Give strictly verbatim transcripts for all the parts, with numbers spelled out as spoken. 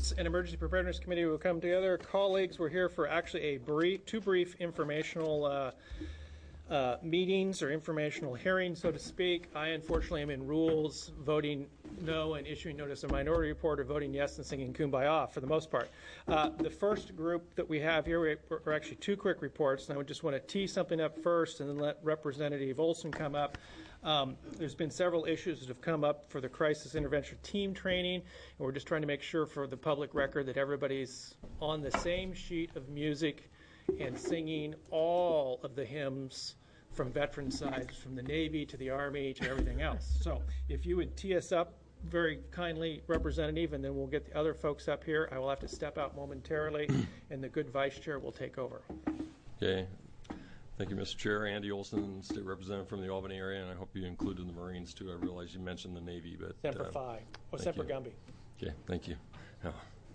Crisis and Emergency Preparedness Committee will come together. Colleagues, we're here for actually a brief, two brief informational uh, uh, meetings or informational hearings, so to speak. I unfortunately am in rules, voting no and issuing notice of minority report, or voting yes and singing Kumbaya for the most part. Uh, the first group that we have here are actually two quick reports, and I would just want to tee something up first and then let Representative Olson come up. Um, there's been several issues that have come up for the crisis intervention team training, and we're just trying to make sure for the public record that everybody's on the same sheet of music and singing all of the hymns from veteran sides, from the Navy to the Army to everything else. So if you would tee us up very kindly, Representative, and then we'll get the other folks up here. I will have to step out momentarily, and the good Vice Chair will take over. Okay. Thank you, Mister Chair. Andy Olson, State Representative from the Albany area, and I hope you included the Marines, too. I realize you mentioned the Navy, but... Semper uh, Fi. Oh, Semper Gumby. Okay, thank you. Oh.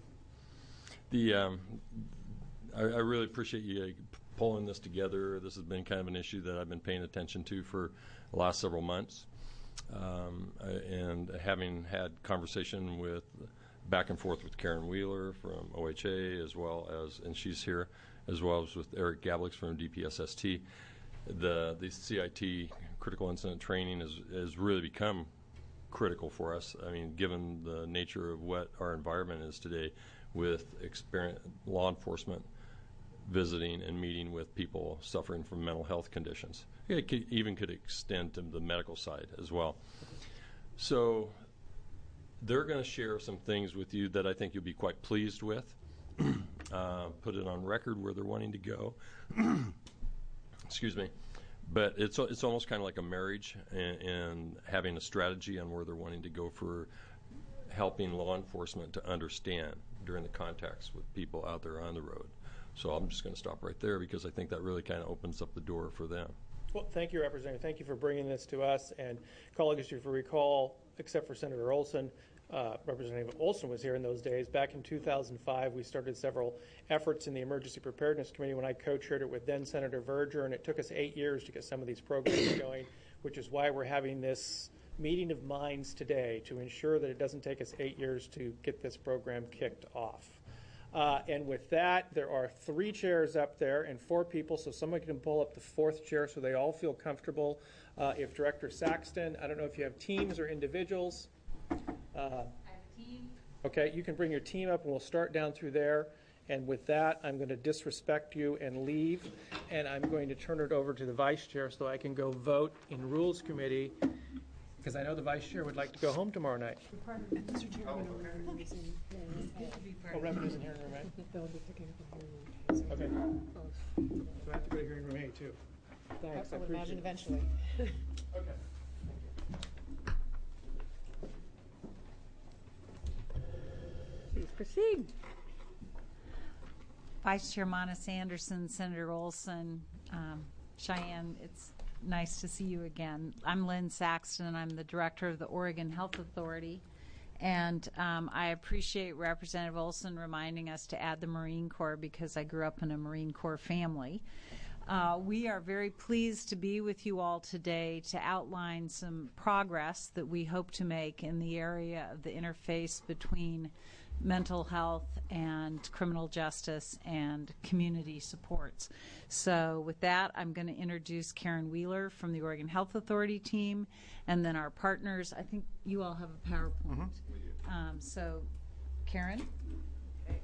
The, um, I, I really appreciate you pulling this together. This has been kind of an issue that I've been paying attention to for the last several months. Um, and having had conversation with back and forth with Karen Wheeler from O H A, as well as, and she's here, as well as with Eric Gablix from D P S S T. The the C I T, critical incident training, has, has really become critical for us. I mean, given the nature of what our environment is today, with experience, law enforcement visiting and meeting with people suffering from mental health conditions. It could, even could extend to the medical side as well. So they're going to share some things with you that I think you'll be quite pleased with. uh, put it on record where they're wanting to go. Excuse me. But it's it's almost kind of like a marriage, and, and having a strategy on where they're wanting to go for helping law enforcement to understand during the contacts with people out there on the road. So I'm just going to stop right there because I think that really kind of opens up the door for them. Well, thank you, Representative. Thank you for bringing this to us. And colleagues, if you recall, except for Senator Olson, uh, Representative Olson was here in those days. Back in two thousand five, we started several efforts in the Emergency Preparedness Committee when I co-chaired it with then Senator Verger, and it took us eight years to get some of these programs going, which is why we're having this meeting of minds today to ensure that it doesn't take us eight years to get this program kicked off. Uh, and with that, there are three chairs up there and four people, so someone can pull up the fourth chair so they all feel comfortable. Uh, if Director Saxton, I don't know if you have teams or individuals. Uh, I have a team. Okay, you can bring your team up and we'll start down through there. And with that, I'm going to disrespect you and leave, and I'm going to turn it over to the Vice Chair so I can go vote in Rules Committee, because I know the Vice Chair would like to go home tomorrow night. Mister Chairman, oh, revenues in Oh, revenues in hearing room A? They'll be picking up in hearing room. Okay. So I have to go to hearing room A, too. Thanks, I I would appreciate imagine it. eventually. Okay. Please proceed. Vice Chair Monis Anderson, Senator Olson, um, Cheyenne, it's nice to see you again. I'm Lynn Saxton, and I'm the director of the Oregon Health Authority. And um, I appreciate Representative Olson reminding us to add the Marine Corps because I grew up in a Marine Corps family. Uh, we are very pleased to be with you all today to outline some progress that we hope to make in the area of the interface between mental health and criminal justice and community supports. So with that, I'm going to introduce Karen Wheeler from the Oregon Health Authority team, and then our partners. I think you all have a PowerPoint. Mm-hmm. Um, so, Karen? Okay.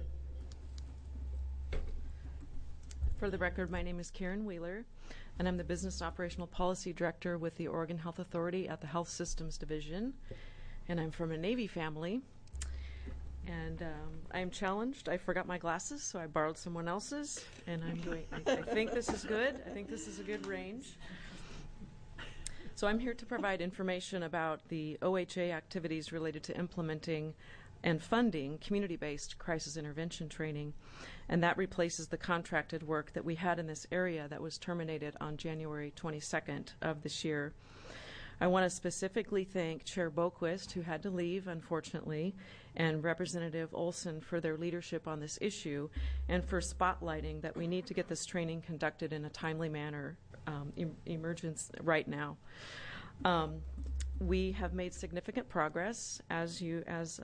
For the record, my name is Karen Wheeler, and I'm the Business Operational Policy Director with the Oregon Health Authority at the Health Systems Division, and I'm from a Navy family. And um, I'm challenged. I forgot my glasses, so I borrowed someone else's. And I'm doing. I, I think this is good. I think this is a good range. So I'm here to provide information about the O H A activities related to implementing and funding community-based crisis intervention training. And that replaces the contracted work that we had in this area that was terminated on January twenty-second of this year. I want to specifically thank Chair Boquist, who had to leave, unfortunately, and Representative Olson for their leadership on this issue and for spotlighting that we need to get this training conducted in a timely manner, um, em- emergence right now. Um, we have made significant progress, as you, as um,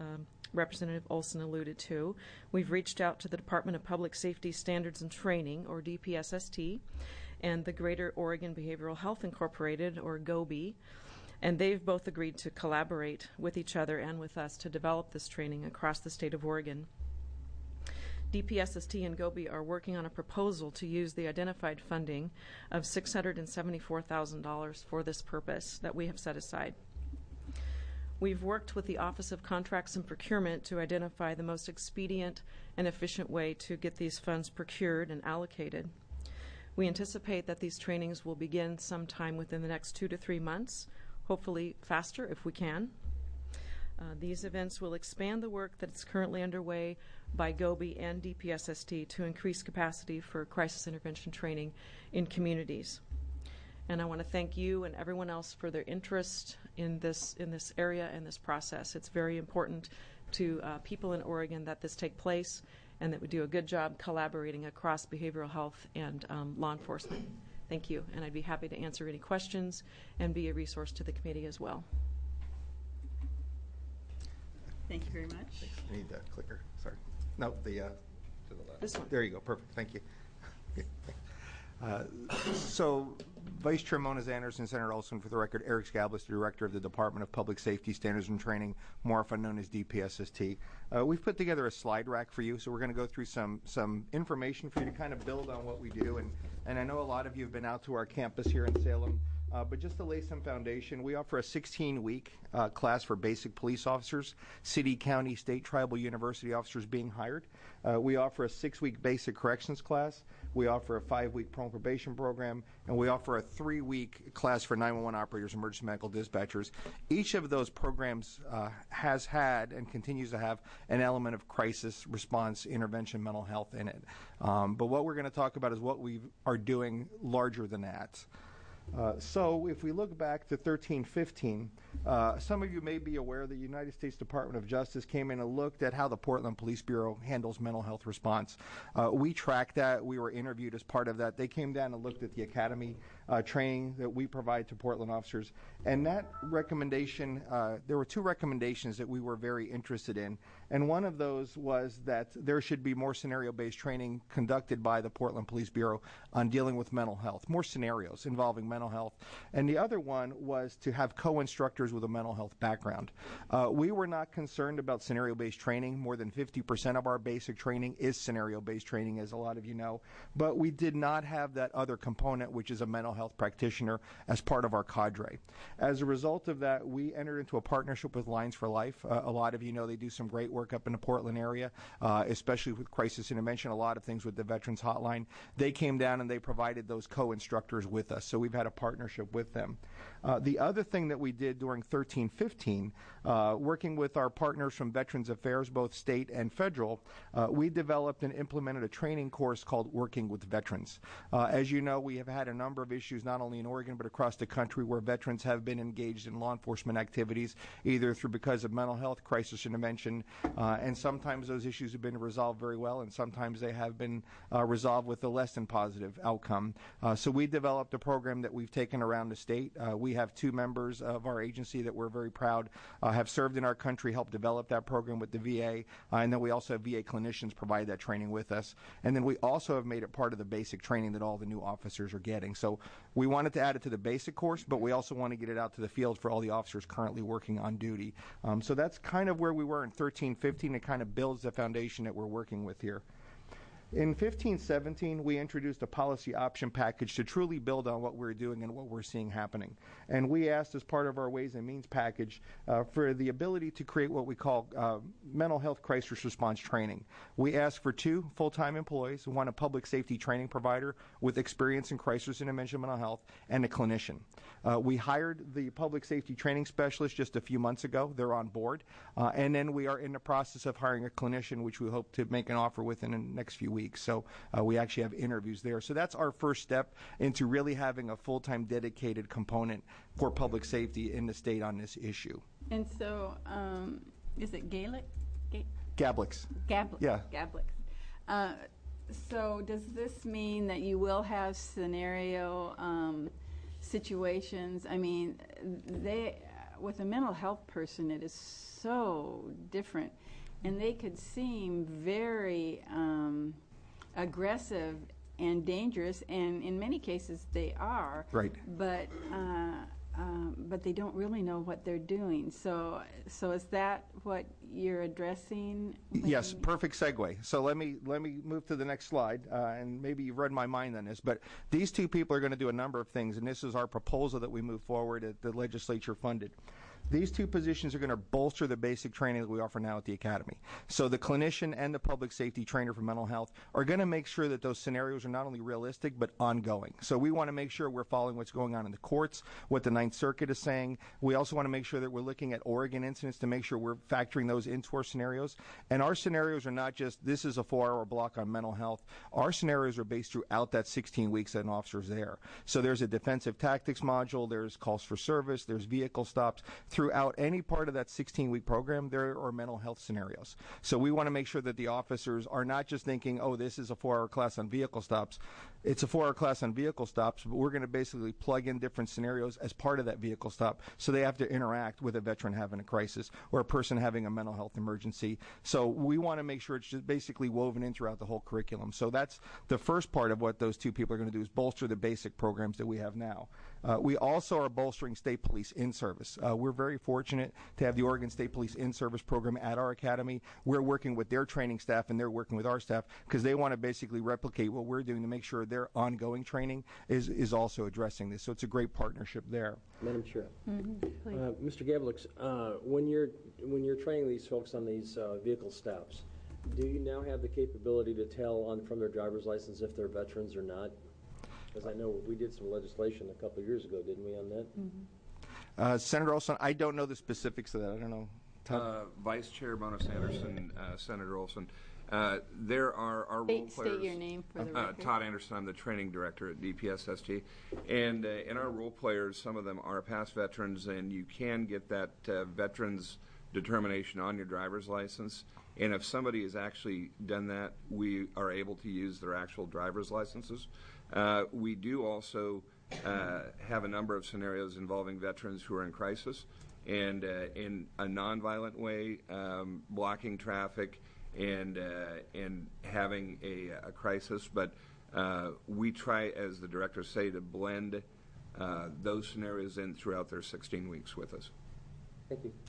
Representative Olson alluded to. We've reached out to the Department of Public Safety Standards and Training, or D P S S T, and the Greater Oregon Behavioral Health Incorporated, or GOBI, and they've both agreed to collaborate with each other and with us to develop this training across the state of Oregon. D P S S T and GOBI are working on a proposal to use the identified funding of six hundred seventy-four thousand dollars for this purpose that we have set aside. We've worked with the Office of Contracts and Procurement to identify the most expedient and efficient way to get these funds procured and allocated. We anticipate that these trainings will begin sometime within the next two to three months, hopefully faster if we can. Uh, these events will expand the work that is currently underway by GOBI and D P S S T to increase capacity for crisis intervention training in communities. And I want to thank you and everyone else for their interest in this in this area and this process. It's very important to uh, people in Oregon that this take place and that we do a good job collaborating across behavioral health and um, law enforcement. Thank you, and I'd be happy to answer any questions and be a resource to the committee as well. Thank you very much. Thanks. I need that clicker. Sorry. No, the uh, to the left. This one. There you go. Perfect. Thank you. Uh, so, Vice Chair Mona Anderson, Senator Olson, for the record, Eric Skablis, the Director of the Department of Public Safety Standards and Training, more often known as D P S S T. Uh, we've put together a slide rack for you, so we're going to go through some some information for you to kind of build on what we do. And, and I know a lot of you have been out to our campus here in Salem. Uh, but just to lay some foundation, we offer a sixteen-week uh, class for basic police officers, city, county, state, tribal, university officers being hired. Uh, we offer a six-week basic corrections class. We offer a five-week parole probation program, and we offer a three-week class for nine one one operators, emergency medical dispatchers. Each of those programs uh, has had and continues to have an element of crisis response, intervention, mental health in it. Um, but what we're going to talk about is what we are doing larger than that. Uh, so if we look back to thirteen fifteen, uh, some of you may be aware the United States Department of Justice came in and looked at how the Portland Police Bureau handles mental health response. Uh, we tracked that. We were interviewed as part of that. They came down and looked at the academy uh, training that we provide to Portland officers. And that recommendation, uh, there were two recommendations that we were very interested in. And one of those was that there should be more scenario-based training conducted by the Portland Police Bureau on dealing with mental health, more scenarios involving mental health. And the other one was to have co-instructors with a mental health background. Uh, we were not concerned about scenario-based training. More than fifty percent of our basic training is scenario-based training, as a lot of you know. But we did not have that other component, which is a mental health practitioner, as part of our cadre. As a result of that, we entered into a partnership with Lines for Life. Uh, a lot of you know they do some great work up in the Portland area, uh, especially with crisis intervention, a lot of things with the Veterans Hotline. They came down and they provided those co-instructors with us, so we've had a partnership with them. Uh, the other thing that we did during thirteen fifteen, uh, working with our partners from Veterans Affairs, both state and federal, uh, we developed and implemented a training course called Working with Veterans. Uh, as you know, we have had a number of issues, not only in Oregon, but across the country, where veterans have been engaged in law enforcement activities, either through because of mental health, crisis intervention, uh, and sometimes those issues have been resolved very well, and sometimes they have been uh, resolved with a less than positive outcome. Uh, so we developed a program that we've taken around the state. Uh, we have two members of our agency that we're very proud uh, have served in our country, helped develop that program with the V A, uh, and then we also have V A clinicians provide that training with us. And then we also have made it part of the basic training that all the new officers are getting. So we wanted to add it to the basic course, but we also want to get it out to the field for all the officers currently working on duty. Um, so that's kind of where we were in thirteen fifteen. It kind of builds the foundation that we're working with here. In fifteen seventeen, we introduced a policy option package to truly build on what we're doing and what we're seeing happening. And we asked, as part of our Ways and Means package, uh, for the ability to create what we call uh, mental health crisis response training. We asked for two full-time employees, one a public safety training provider with experience in crisis intervention mental health, and a clinician. Uh, we hired the public safety training specialist just a few months ago. They're on board. Uh, and then we are in the process of hiring a clinician, which we hope to make an offer within the next few weeks. Weeks. So uh, we actually have interviews there. So that's our first step into really having a full-time dedicated component for public safety in the state on this issue. And so, um, is it Gaelic? Ga- Gablix. Gab- Yeah. Gablix. Uh, so does this mean that you will have scenario um, situations? I mean, they with a mental health person, it is so different. and they could seem very um, aggressive and dangerous, and in many cases they are. Right. But uh, um, but they don't really know what they're doing. So so is that what you're addressing? when Yes, you- perfect segue. So let me let me move to the next slide, uh, and maybe you've read my mind on this, but these two people are going to do a number of things, and this is our proposal that we move forward that the legislature funded. These two positions are going to bolster the basic training that we offer now at the Academy. So the clinician and the public safety trainer for mental health are going to make sure that those scenarios are not only realistic, but ongoing. So we want to make sure we're following what's going on in the courts, what the Ninth Circuit is saying. We also want to make sure that we're looking at Oregon incidents to make sure we're factoring those into our scenarios. And our scenarios are not just, this is a four-hour block on mental health. Our scenarios are based throughout that sixteen weeks that an officer's there. So there's a defensive tactics module, there's calls for service, there's vehicle stops. Throughout any part of that sixteen-week program, there are mental health scenarios. So we want to make sure that the officers are not just thinking, oh, this is a four-hour class on vehicle stops. It's a four-hour class on vehicle stops, but we're going to basically plug in different scenarios as part of that vehicle stop. So they have to interact with a veteran having a crisis or a person having a mental health emergency. So we want to make sure it's just basically woven in throughout the whole curriculum. So that's the first part of what those two people are going to do, is bolster the basic programs that we have now. Uh, we also are bolstering state police in service. Uh, we're very fortunate to have the Oregon State Police in service program at our academy. We're working with their training staff and they're working with our staff because they want to basically replicate what we're doing to make sure their ongoing training is, is also addressing this. So it's a great partnership there. Madam Chair, Please. uh, Mister Gablix, uh, when you're when you're training these folks on these uh, vehicle stops, do you now have the capability to tell on from their driver's license if they're veterans or not? Because I know we did some legislation a couple of years ago, didn't we, on that? Uh, Senator Olson, I don't know the specifics of that. I don't know. Todd? Uh, Vice Chair Bonus Anderson, uh, Senator Olson. Uh, there are our role State, players. state your name for the Uh, record. Todd Anderson, I'm the training director at D P S S T. And uh, in our role players, some of them are past veterans, and you can get that uh, veterans determination on your driver's license. And if somebody has actually done that, we are able to use their actual driver's licenses. Uh, we do also uh, have a number of scenarios involving veterans who are in crisis, and uh, in a nonviolent way, um, blocking traffic and uh, and having a, a crisis. But uh, we try, as the directors say, to blend uh, those scenarios in throughout their sixteen weeks with us. Thank you.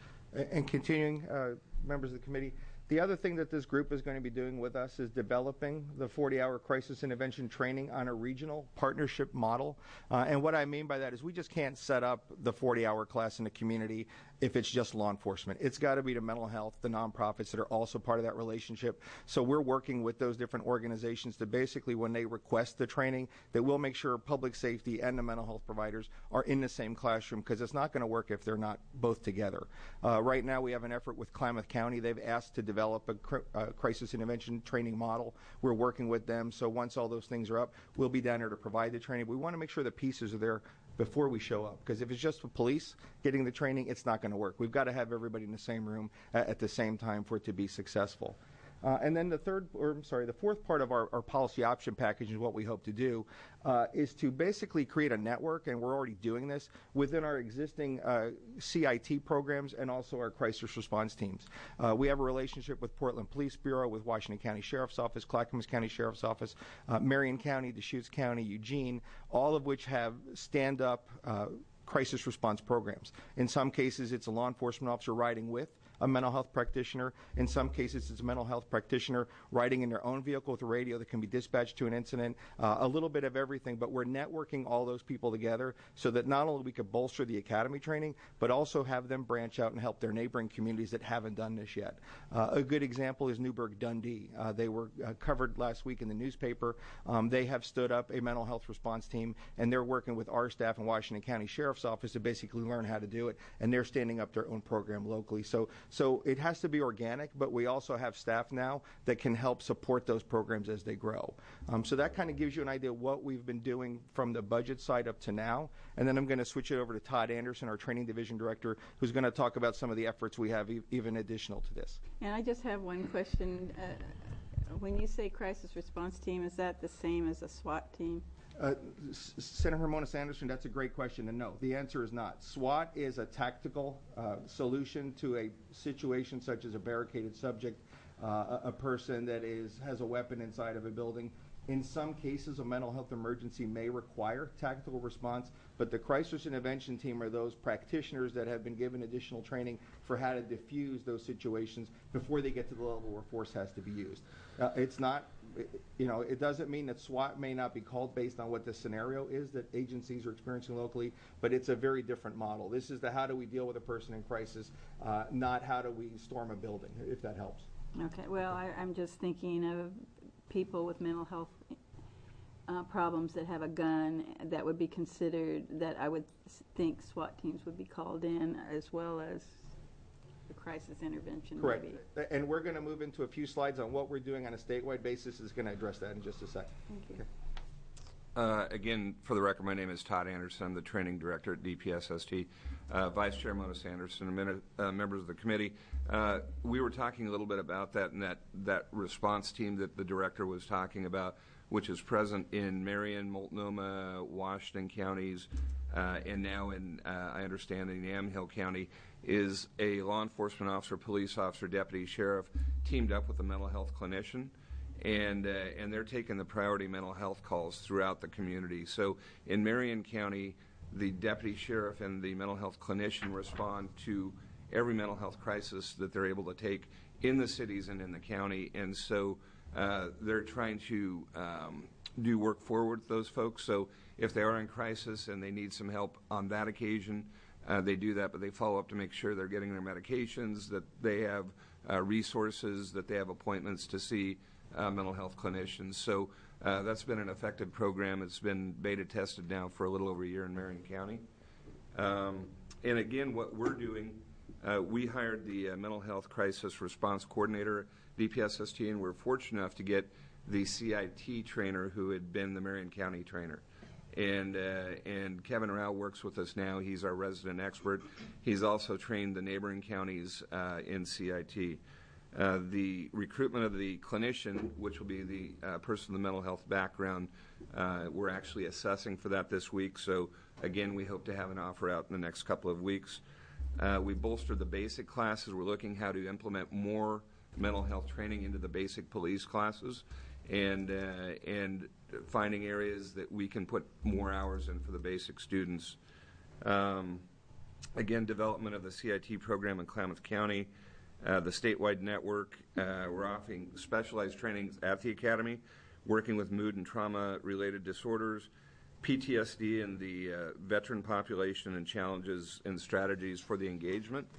And continuing, uh, members of the committee, the other thing that this group is going to be doing with us is developing the forty-hour crisis intervention training on a regional partnership model. Uh, and what I mean by that is we just can't set up the forty-hour class in the community if it's just law enforcement. It's got to be the mental health, the nonprofits that are also part of that relationship. So we're working with those different organizations to basically, when they request the training, that we'll make sure public safety and the mental health providers are in the same classroom, because it's not going to work if they're not both together. Uh, right now we have an effort with Klamath County. They've asked to develop a cr- uh, crisis intervention training model. We're working with them. So once all those things are up, we'll be down there to provide the training. We want to make sure the pieces are there before we show up, because if it's just the police getting the training, it's not going to work. We've got to have everybody in the same room at, at the same time for it to be successful. Uh, and then the third, or I'm sorry, the fourth part of our, our policy option package is what we hope to do uh, is to basically create a network, and we're already doing this, within our existing uh, C I T programs and also our crisis response teams. Uh, we have a relationship with Portland Police Bureau, with Washington County Sheriff's Office, Clackamas County Sheriff's Office, uh, Marion County, Deschutes County, Eugene, all of which have stand-up uh, crisis response programs. In some cases, it's a law enforcement officer riding with a mental health practitioner. In some cases, it's a mental health practitioner riding in their own vehicle with a radio that can be dispatched to an incident, uh, a little bit of everything, but we're networking all those people together so that not only we could bolster the academy training, but also have them branch out and help their neighboring communities that haven't done this yet. Uh, a good example is Newburgh Dundee. Uh, they were uh, covered last week in the newspaper. Um, they have stood up a mental health response team, and they're working with our staff in Washington County Sheriff's Office to basically learn how to do it, and they're standing up their own program locally. So So it has to be organic, but we also have staff now that can help support those programs as they grow. Um, so that kind of gives you an idea of what we've been doing from the budget side up to now. And then I'm going to switch it over to Todd Anderson, our training division director, who's going to talk about some of the efforts we have e- even additional to this. And I just have one question. Uh, when you say crisis response team, is that the same as a SWAT team? Uh, S- Senator Mona Anderson, that's a great question, and no, the answer is not. SWAT is a tactical uh, solution to a situation such as a barricaded subject, uh, a, a person that is has a weapon inside of a building. In some cases, a mental health emergency may require tactical response, but the crisis intervention team are those practitioners that have been given additional training for how to diffuse those situations before they get to the level where force has to be used. Uh, it's not, you know, it doesn't mean that SWAT may not be called based on what the scenario is that agencies are experiencing locally, but it's a very different model. This is the how do we deal with a person in crisis, uh, not how do we storm a building, if that helps. Okay, well, I, I'm just thinking of people with mental health uh, problems that have a gun that would be considered, that I would think SWAT teams would be called in, as well as the crisis intervention. Correct. Maybe. And we're going to move into a few slides on what we're doing on a statewide basis. Is going to address that in just a second. Thank you. Okay. Uh, again, for the record, my name is Todd Anderson. I'm the training director at D P S S T. Uh, Vice Chair Mona Anderson, minute, uh, members of the committee. Uh, we were talking a little bit about that and that, that response team that the director was talking about, which is present in Marion, Multnomah, Washington counties, uh, and now in, uh, I understand, in Yamhill County, is a law enforcement officer, police officer, deputy sheriff teamed up with a mental health clinician. And uh, and they're taking the priority mental health calls throughout the community. So in Marion County, the deputy sheriff and the mental health clinician respond to every mental health crisis that they're able to take in the cities and in the county. And so uh, they're trying to um, do work forward with those folks. So if they are in crisis and they need some help on that occasion, uh, they do that, but they follow up to make sure they're getting their medications, that they have uh, resources, that they have appointments to see Uh, mental health clinicians. So uh, that's been an effective program. It's been beta tested now for a little over a year in Marion County. Um, and again, what we're doing, uh, we hired the uh, mental health crisis response coordinator at D P S S T, and we're fortunate enough to get the C I T trainer who had been the Marion County trainer. And uh, and Kevin Rao works with us now. He's our resident expert. He's also trained the neighboring counties uh, in C I T. Uh, the recruitment of the clinician, which will be the uh, person with the mental health background, uh, we're actually assessing for that this week. So, again, we hope to have an offer out in the next couple of weeks. Uh, we bolstered the basic classes. We're looking how to implement more mental health training into the basic police classes and, uh, and finding areas that we can put more hours in for the basic students. Um, again, development of the C I T program in Klamath County. Uh, the statewide network, uh, we're offering specialized trainings at the academy, working with mood and trauma-related disorders, P T S D and the uh, veteran population and challenges and strategies for the engagement.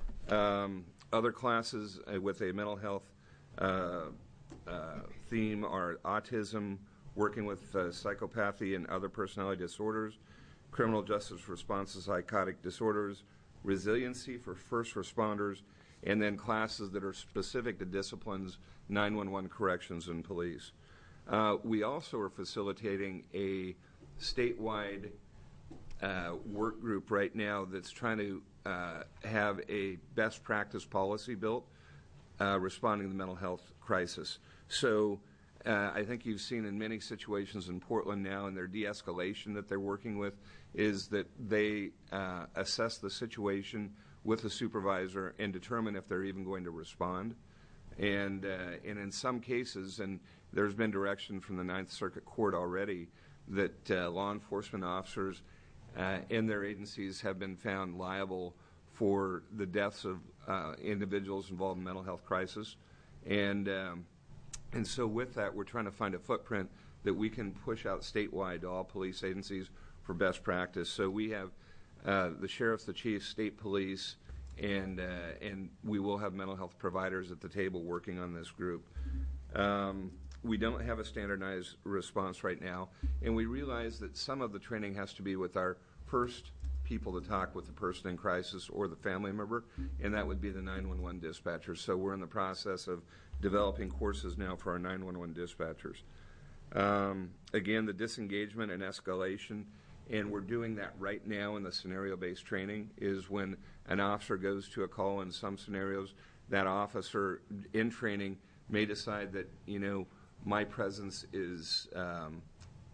Um, other classes uh, with a mental health uh, uh, theme are autism, working with uh, psychopathy and other personality disorders, criminal justice response to psychotic disorders, resiliency for first responders, and then classes that are specific to disciplines, nine one one corrections, and police. Uh, we also are facilitating a statewide uh, work group right now that's trying to uh, have a best practice policy built uh, responding to the mental health crisis. So uh, I think you've seen in many situations in Portland now, and their de-escalation that they're working with is that they uh, assess the situation with the supervisor and determine if they're even going to respond. And uh, and in some cases, and there's been direction from the Ninth Circuit Court already, that uh, law enforcement officers uh, and their agencies have been found liable for the deaths of uh, individuals involved in mental health crisis. And, um, and so with that, we're trying to find a footprint that we can push out statewide to all police agencies for best practice. So we have Uh, the sheriffs, the chiefs, state police, and uh, and we will have mental health providers at the table working on this group. Um, we don't have a standardized response right now, and we realize that some of the training has to be with our first people to talk with the person in crisis or the family member, and that would be the nine one one dispatchers. So we're in the process of developing courses now for our nine one one dispatchers. Um, again, the disengagement and escalation, and we're doing that right now in the scenario-based training, is when an officer goes to a call in some scenarios, that officer in training may decide that, you know, my presence is um,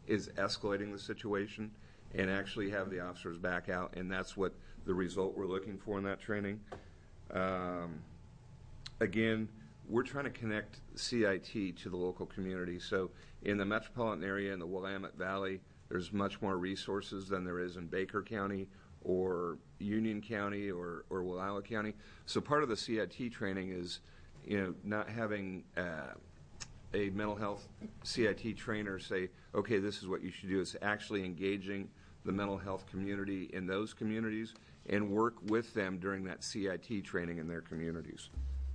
is escalating the situation and actually have the officers back out, and that's what the result we're looking for in that training. Um, again, we're trying to connect C I T to the local community. So in the metropolitan area, in the Willamette Valley, there's much more resources than there is in Baker County or Union County or, or Wallowa County. So part of the C I T training is, you know, not having uh, a mental health C I T trainer say, okay, this is what you should do. It's actually engaging the mental health community in those communities and work with them during that C I T training in their communities.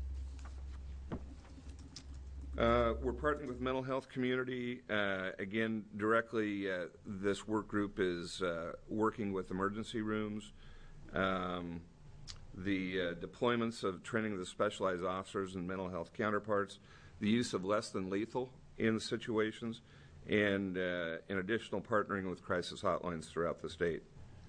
Uh, we're partnering with mental health community. Uh, again, directly, uh, this work group is uh, working with emergency rooms, um, the uh, deployments of training the specialized officers and mental health counterparts, the use of less than lethal in situations, and uh, in additional partnering with crisis hotlines throughout the state.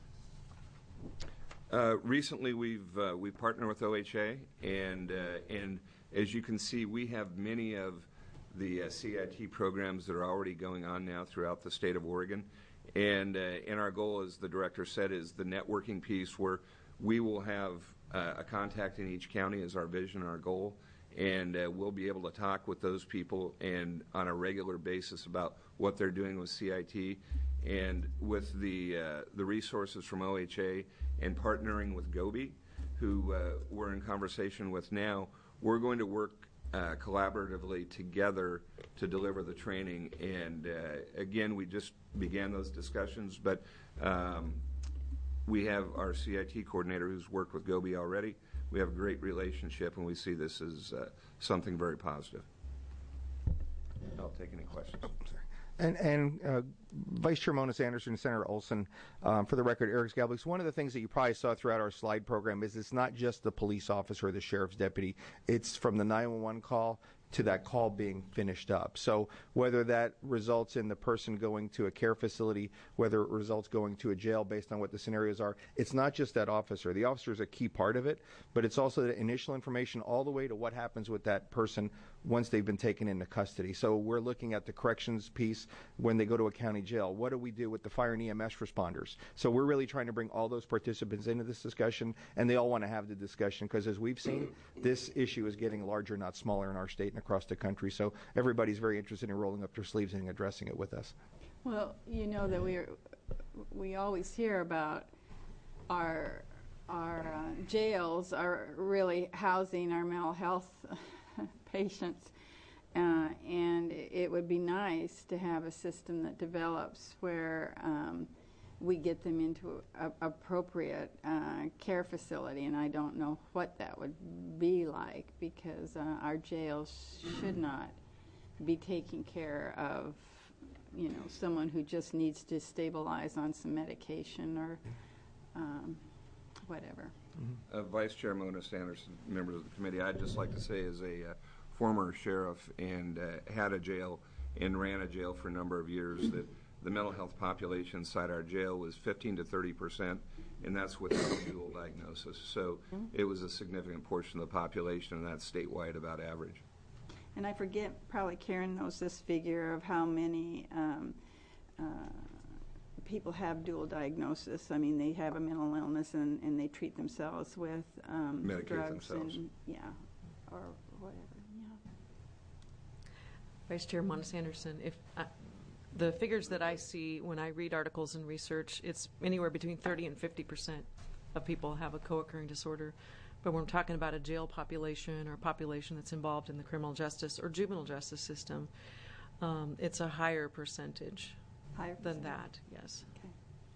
Uh, recently, we've uh, we partnered with O H A, and uh, and as you can see, we have many of the uh, C I T programs that are already going on now throughout the state of Oregon, and uh, and our goal, as the director said, is the networking piece where we will have uh, a contact in each county is our vision, our goal, and uh, we'll be able to talk with those people and on a regular basis about what they're doing with C I T, and with the uh, the resources from O H A and partnering with Gobi, who uh, we're in conversation with now. We're going to work uh, collaboratively together to deliver the training. And uh, again, we just began those discussions, but um, we have our C I T coordinator who's worked with Gobi already. We have a great relationship, and we see this as uh, something very positive. I'll take any questions. Oh, sorry. And, and uh, Vice Chair Mona Anderson and Senator Olson, um, for the record, Eric Scablix, one of the things that you probably saw throughout our slide program is it's not just the police officer or the sheriff's deputy. It's from the nine one one call to that call being finished up. So whether that results in the person going to a care facility, whether it results going to a jail based on what the scenarios are, it's not just that officer. The officer is a key part of it, but it's also the initial information all the way to what happens with that person once they've been taken into custody. So we're looking at the corrections piece when they go to a county jail. What do we do with the fire and E M S responders? So we're really trying to bring all those participants into this discussion, and they all want to have the discussion because, as we've seen, this issue is getting larger, not smaller, in our state and across the country. So everybody's very interested in rolling up their sleeves and addressing it with us. Well, you know that we we always hear about our our uh, jails are really housing our mental health patients, uh, and it would be nice to have a system that develops where um, we get them into a appropriate uh, care facility, and I don't know what that would be like, because uh, our jails should not be taking care of, you know, someone who just needs to stabilize on some medication or um, whatever. Uh, Vice Chair Mona Anderson, members of the committee, I'd just like to say, as a uh, former sheriff and uh, had a jail and ran a jail for a number of years, that the mental health population inside our jail was fifteen to thirty percent, and that's without dual diagnosis. So it was a significant portion of the population, and that's statewide about average. And I forget, probably Karen knows this figure of how many um, uh, people have dual diagnosis. I mean, they have a mental illness and, and they treat themselves with um, Medicate drugs themselves. and yeah, or whatever. Yeah. Vice Chair Mona Anderson, if uh, the figures that I see when I read articles and research, it's anywhere between thirty and fifty percent of people have a co-occurring disorder. But when we're talking about a jail population or a population that's involved in the criminal justice or juvenile justice system, um, it's a higher percentage Higher than percent. that, yes. Okay.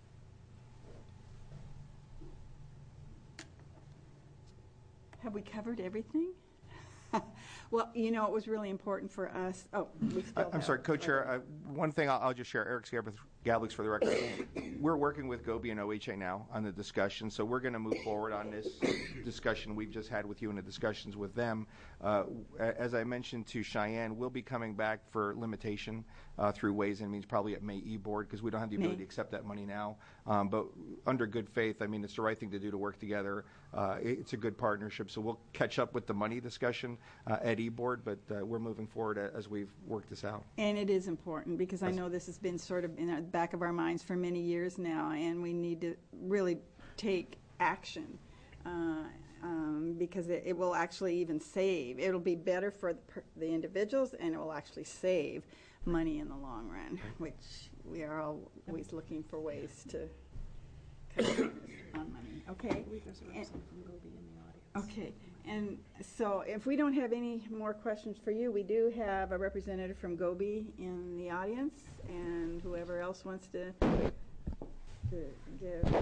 Have we covered everything? Well, you know, it was really important for us. Oh, we still I, I'm have- sorry, Co-Chair, uh, one thing I'll, I'll just share. Eric Gablix for the record. We're working with Gobi and O H A now on the discussion, so we're going to move forward on this discussion we've just had with you and the discussions with them. Uh, as I mentioned to Cheyenne, we'll be coming back for limitation uh, through Ways and Means, probably at May E-Board, because we don't have the ability May. to accept that money now. Um, but under good faith, I mean, it's the right thing to do to work together. Uh, it's a good partnership, so we'll catch up with the money discussion uh, at E-Board, but uh, we're moving forward as we've worked this out. And it is important because I know this has been sort of in the back of our minds for many years now, and we need to really take action uh, um, because it, it will actually even save. It'll be better for the, per, the individuals, and it will actually save money in the long run, which we are always looking for ways to cut corners on money. Okay. I believe there's a representative from Gobi in the audience. Okay, and so if we don't have any more questions for you, we do have a representative from Gobi in the audience, and whoever else wants to, to give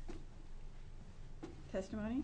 testimony.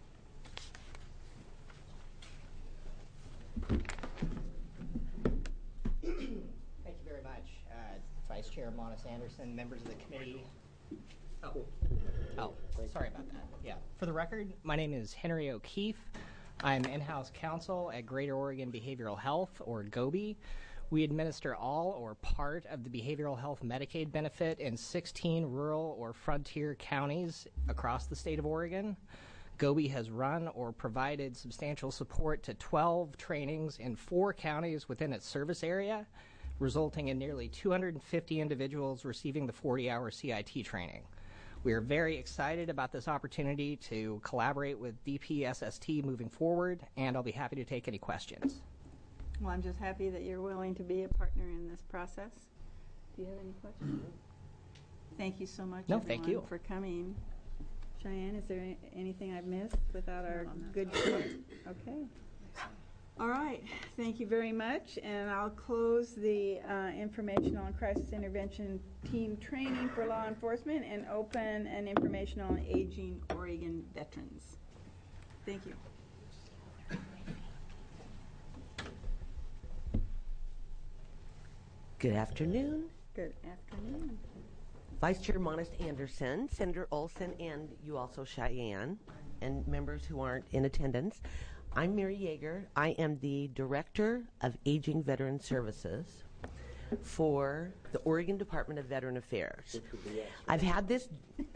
Thank you very much, uh, Vice Chair Monis Anderson, members of the committee. Oh. Oh, sorry about that. Yeah. For the record, my name is Henry O'Keefe. I'm in-house counsel at Greater Oregon Behavioral Health, or Gobi. We administer all or part of the behavioral health Medicaid benefit in sixteen rural or frontier counties across the state of Oregon. Gobi has run or provided substantial support to twelve trainings in four counties within its service area, resulting in nearly two hundred fifty individuals receiving the forty-hour C I T training. We are very excited about this opportunity to collaborate with D P S S T moving forward, and I'll be happy to take any questions. Well, I'm just happy that you're willing to be a partner in this process. Do you have any questions? Thank you so much, No, everyone, thank you. for coming. Cheyenne, is there any- anything I've missed without our good team? Okay. All right. Thank you very much. And I'll close the uh, informational and crisis intervention team training for law enforcement and open an informational on aging Oregon veterans. Thank you. Good afternoon. Good afternoon. Vice Chair Monis Anderson, Senator Olson, and you also, Cheyenne, and members who aren't in attendance. I'm Mary Yeager. I am the Director of Aging Veteran Services for the Oregon Department of Veteran Affairs. I've had this...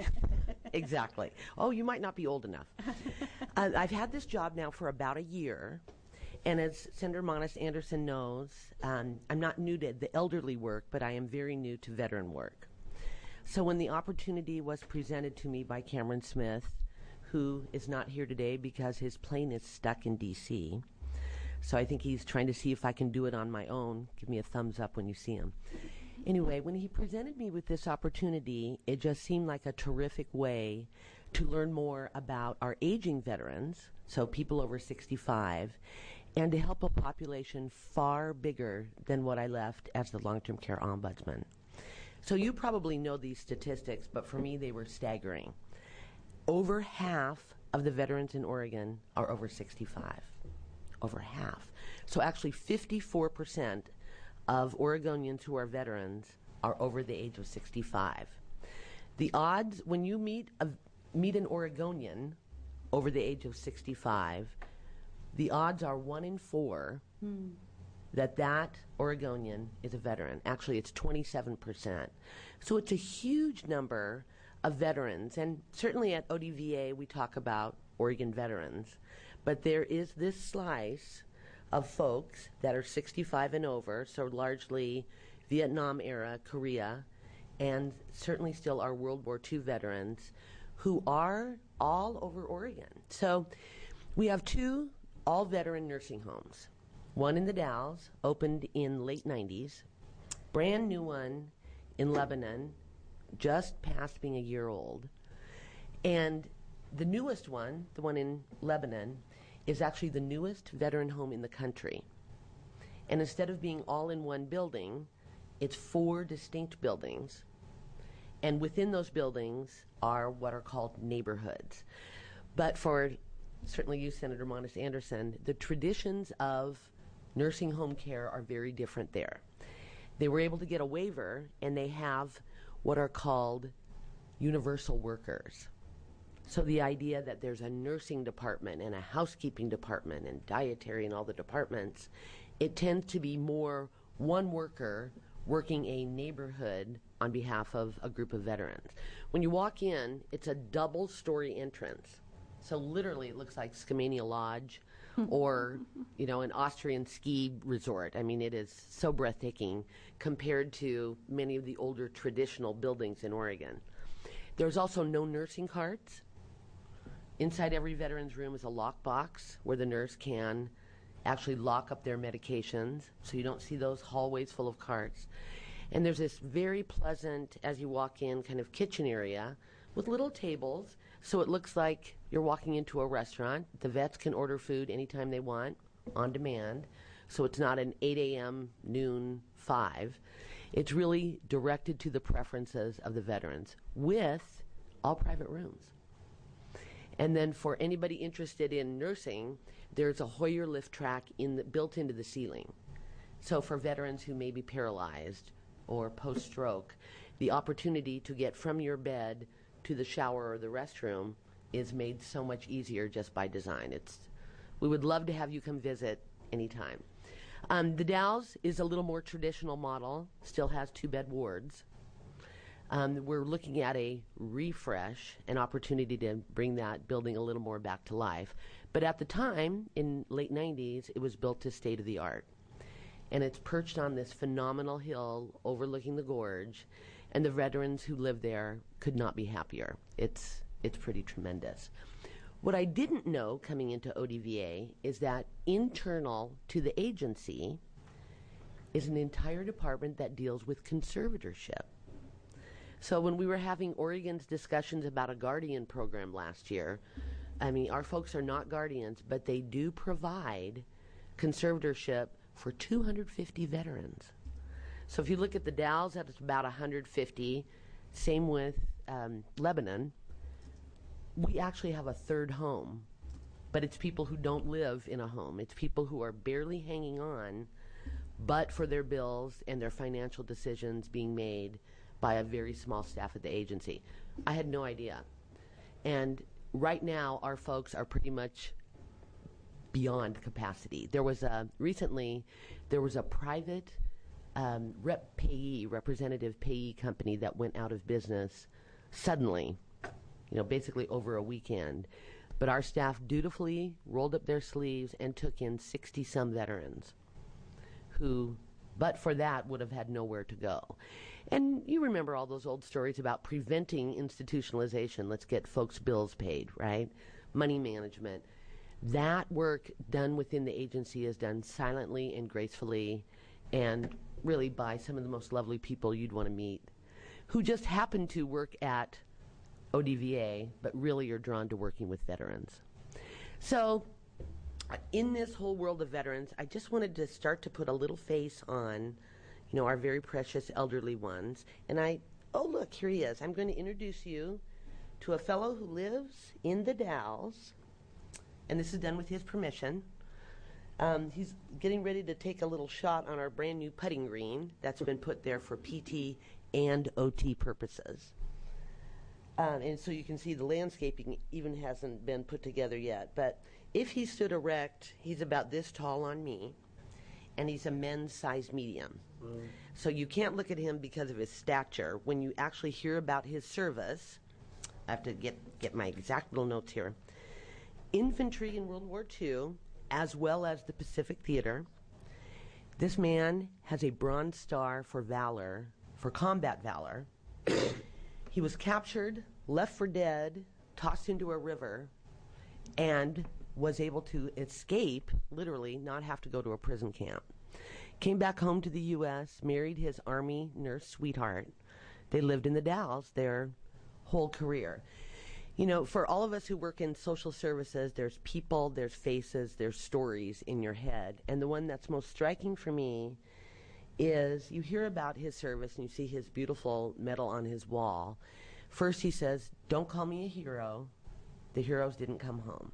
Exactly. Oh, you might not be old enough. Uh, I've had this job now for about a year. And as Senator Monis Anderson knows, um, I'm not new to the elderly work, but I am very new to veteran work. So when the opportunity was presented to me by Cameron Smith, who is not here today because his plane is stuck in D C, so I think he's trying to see if I can do it on my own. Give me a thumbs up when you see him. Anyway, when he presented me with this opportunity, it just seemed like a terrific way to learn more about our aging veterans, so people over sixty-five, and to help a population far bigger than what I left as the long-term care ombudsman. So you probably know these statistics, but for me they were staggering. Over half of the veterans in Oregon are over sixty-five. Over half. So actually fifty-four percent of Oregonians who are veterans are over the age of sixty-five. The odds when you meet a, meet an Oregonian over the age of sixty-five, the odds are one in four hmm. that that Oregonian is a veteran. Actually, it's twenty-seven percent. So it's a huge number of veterans. And certainly at O D V A, we talk about Oregon veterans. But there is this slice of folks that are sixty-five and over, so largely Vietnam era, Korea, and certainly still our World War Two veterans who are all over Oregon. So we have two all-veteran nursing homes. One in the Dalles, opened in late nineties. Brand new one in Lebanon, just past being a year old. And the newest one, the one in Lebanon, is actually the newest veteran home in the country. And instead of being all in one building, it's four distinct buildings. And within those buildings are what are called neighborhoods. But for certainly you, Senator Monis Anderson, the traditions of nursing home care are very different there. They were able to get a waiver, and they have what are called universal workers. So the idea that there's a nursing department and a housekeeping department and dietary and all the departments, it tends to be more one worker working a neighborhood on behalf of a group of veterans. When you walk in, it's a double-story entrance. So literally it looks like Skamania Lodge or, you know, an Austrian ski resort. I mean, it is so breathtaking compared to many of the older traditional buildings in Oregon. There's also no nursing carts. Inside every veteran's room is a lockbox where the nurse can actually lock up their medications, so you don't see those hallways full of carts. And there's this very pleasant, as you walk in, kind of kitchen area with little tables, so it looks like you're walking into a restaurant. The vets can order food anytime they want, on demand, so it's not an eight a.m., noon, five. It's really directed to the preferences of the veterans with all private rooms. And then for anybody interested in nursing, there's a Hoyer lift track in the, built into the ceiling. So for veterans who may be paralyzed or post-stroke, the opportunity to get from your bed to the shower or the restroom is made so much easier just by design. It's, we would love to have you come visit anytime. Um, the Dalles is a little more traditional model, still has two-bed wards. Um, we're looking at a refresh, an opportunity to bring that building a little more back to life. But at the time, in late nineties, it was built to state-of-the-art. And it's perched on this phenomenal hill overlooking the gorge, and the veterans who live there could not be happier. It's, it's pretty tremendous. What I didn't know coming into O D V A is that internal to the agency is an entire department that deals with conservatorship. So when we were having Oregon's discussions about a guardian program last year, I mean, our folks are not guardians, but they do provide conservatorship for two hundred fifty veterans. So if you look at the Dalles, that's about one hundred fifty. Same with um, Lebanon. We actually have a third home, but it's people who don't live in a home. It's people who are barely hanging on, but for their bills and their financial decisions being made by a very small staff at the agency. I had no idea. And right now, our folks are pretty much beyond capacity. There was a, recently, there was a private um, rep payee, representative payee company that went out of business suddenly, you know, basically over a weekend. But our staff dutifully rolled up their sleeves and took in sixty-some veterans who, but for that, would have had nowhere to go. And you remember all those old stories about preventing institutionalization. Let's get folks' bills paid, right? Money management. That work done within the agency is done silently and gracefully and really by some of the most lovely people you'd want to meet who just happen to work at O D V A, but really are drawn to working with veterans. So in this whole world of veterans, I just wanted to start to put a little face on, you know, our very precious elderly ones. And I, oh, look, here he is. I'm going to introduce you to a fellow who lives in the Dalles, and this is done with his permission. Um, he's getting ready to take a little shot on our brand new putting green that's been put there for P T and O T purposes. Um, and so you can see the landscaping even hasn't been put together yet. But if he stood erect, he's about this tall on me, and he's a men's size medium. Mm. So you can't look at him because of his stature. When you actually hear about his service, I have to get, get my exact little notes here. Infantry in World War Two, as well as the Pacific Theater. This man has a Bronze Star for valor, for combat valor. He was captured, left for dead, tossed into a river, and was able to escape, literally, not have to go to a prison camp. Came back home to the U S, married his Army nurse sweetheart. They lived in the Dalles their whole career. You know, for all of us who work in social services, there's people, there's faces, there's stories in your head. And the one that's most striking for me is you hear about his service and you see his beautiful medal on his wall. First he says, "Don't call me a hero. The heroes didn't come home."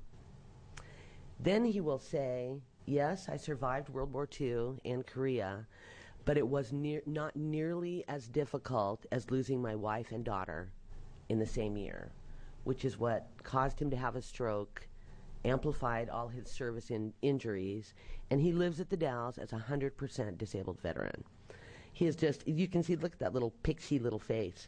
Then he will say, "Yes, I survived World War Two and Korea, but it was near, not nearly as difficult as losing my wife and daughter in the same year, which is what caused him to have a stroke, amplified all his service in injuries, and he lives at the Dalles as a one hundred percent disabled veteran. He is just, you can see, look at that little pixie little face.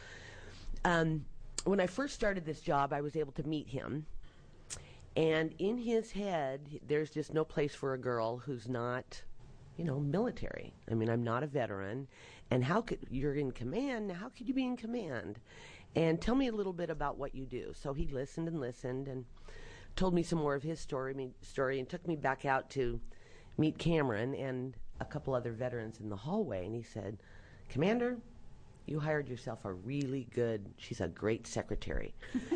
Um, when I first started this job, I was able to meet him, and in his head, there's just no place for a girl who's not, you know, military. I mean, I'm not a veteran, and how could, you're in command, how could you be in command? And tell me a little bit about what you do. So he listened and listened and told me some more of his story, me, story and took me back out to meet Cameron and a couple other veterans in the hallway, and he said, Commander, you hired yourself a really good, she's a great secretary.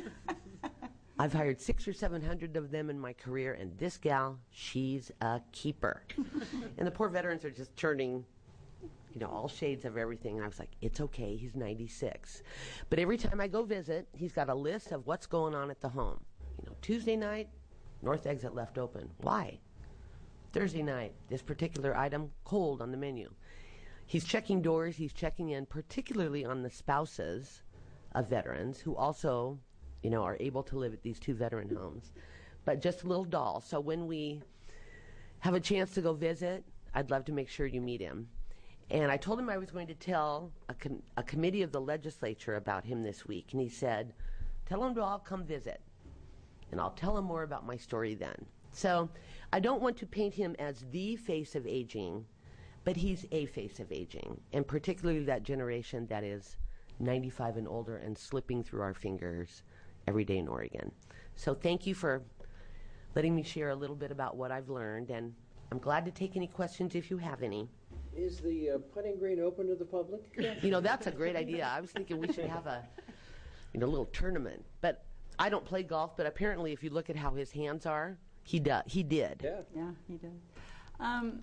I've hired six or seven hundred of them in my career, and this gal, she's a keeper. And the poor veterans are just turning, you know, all shades of everything. And I was like, it's okay, he's ninety-six. But every time I go visit, he's got a list of what's going on at the home. You know, Tuesday night, north exit left open. Why? Thursday night, this particular item, cold on the menu. He's checking doors, he's checking in, particularly on the spouses of veterans who also, you know, are able to live at these two veteran homes. But just a little doll. So when we have a chance to go visit, I'd love to make sure you meet him. And I told him I was going to tell a, com- a committee of the legislature about him this week. And he said, tell him to all come visit. And I'll tell him more about my story then. So I don't want to paint him as the face of aging, but he's a face of aging, and particularly that generation that is ninety-five and older and slipping through our fingers every day in Oregon. So thank you for letting me share a little bit about what I've learned, and I'm glad to take any questions if you have any. Is the uh, putting green open to the public? You know, that's a great idea. I was thinking we should have a, you know, little tournament. But I don't play golf, but apparently if you look at how his hands are, he does. He did. Yeah. Yeah, he did. Um,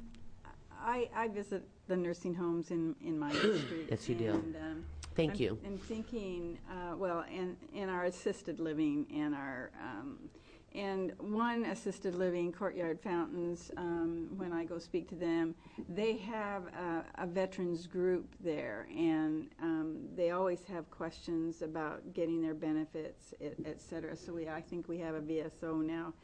I, I visit the nursing homes in, in my district. Yes, you do. And, um, Thank I'm, you. And thinking, uh, well, and in our assisted living and our, um, and one assisted living, Courtyard Fountains, um, when I go speak to them, they have a, a veterans group there, and um, they always have questions about getting their benefits, et, et cetera. So we, I think we have a V S O now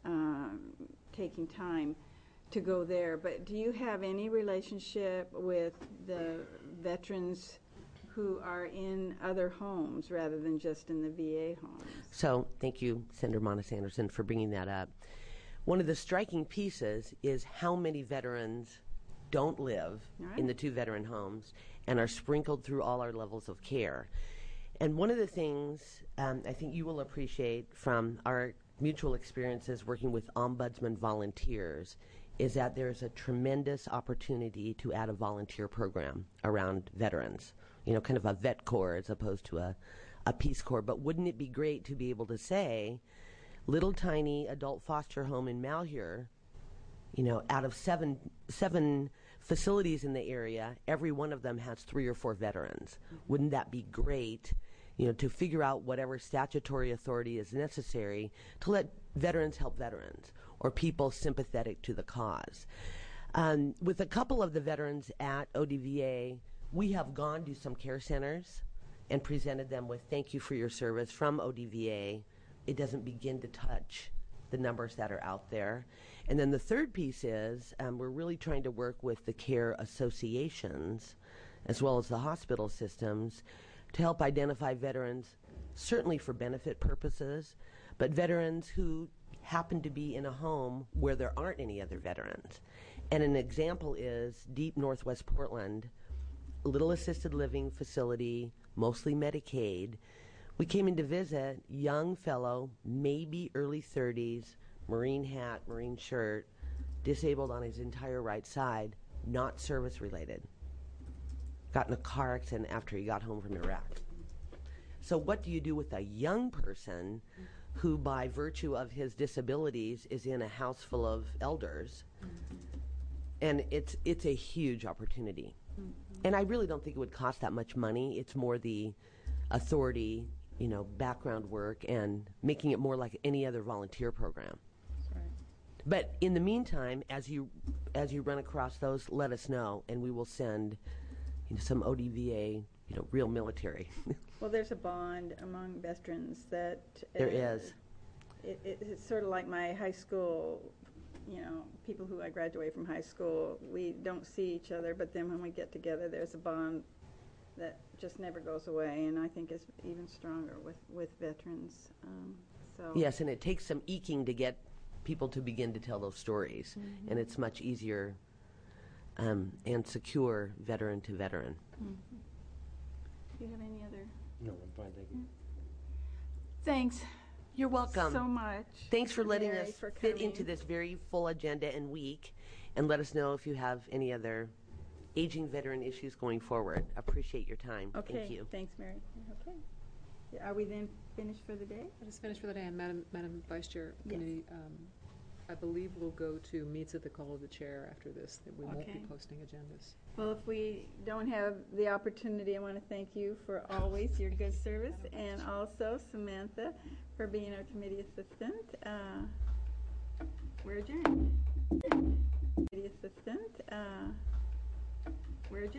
um, taking time to go there. But do you have any relationship with the veterans who are in other homes rather than just in the V A homes? So thank you, Senator Monis Anderson, for bringing that up. One of the striking pieces is how many veterans don't live right. in the two veteran homes and are sprinkled through all our levels of care. And one of the things um, I think you will appreciate from our mutual experiences working with ombudsman volunteers is that there's a tremendous opportunity to add a volunteer program around veterans. You know, kind of a vet corps as opposed to a, a Peace Corps. But wouldn't it be great to be able to say, little tiny adult foster home in Malheur, you know, out of seven seven facilities in the area, every one of them has three or four veterans. Mm-hmm. Wouldn't that be great, you know, to figure out whatever statutory authority is necessary to let veterans help veterans or people sympathetic to the cause? Um, with a couple of the veterans at O D V A, we have gone to some care centers and presented them with thank you for your service from O D V A. It doesn't begin to touch the numbers that are out there. And then the third piece is um, we're really trying to work with the care associations as well as the hospital systems to help identify veterans, certainly for benefit purposes, but veterans who happen to be in a home where there aren't any other veterans. And an example is deep northwest Portland, little assisted living facility, mostly Medicaid. We came in to visit, young fellow, maybe early thirties, Marine hat, Marine shirt, disabled on his entire right side, not service related. Got in a car accident after he got home from Iraq. So what do you do with a young person who, by virtue of his disabilities, is in a house full of elders? And it's it's a huge opportunity. And I really don't think it would cost that much money. It's more the authority, you know, background work and making it more like any other volunteer program. That's right. But in the meantime, as you as you run across those, let us know, and we will send you know, some O D V A, you know, real military. Well, there's a bond among veterans that There uh, is. It, it, it's sort of like my high school, you know, people who I graduate from high school. We don't see each other, but then when we get together, there's a bond that just never goes away, and I think is even stronger with with veterans. Um, so Yes, and it takes some eking to get people to begin to tell those stories, Mhm. and it's much easier um, and secure veteran to veteran. Mhm. Do you have any other? No, I'm fine, thank you. Thanks. You're welcome. So much. Thanks for letting Mary, us for fit coming. into this very full agenda and week, and let us know if you have any other aging veteran issues going forward. Appreciate your time. Okay. Thank you. Thanks, Mary. Okay. Yeah, are we then finished for the day? That is finished for the day, and Madam, Madam Vice Chair, Yes. Committee, um, I believe we'll go to meets at the call of the chair after this, that we won't be Okay. posting agendas. Well, if we don't have the opportunity, I want to thank you for always your good service, and also Samantha for being our committee assistant. Uh, we're adjourned. Committee assistant. Uh, we're adjourned.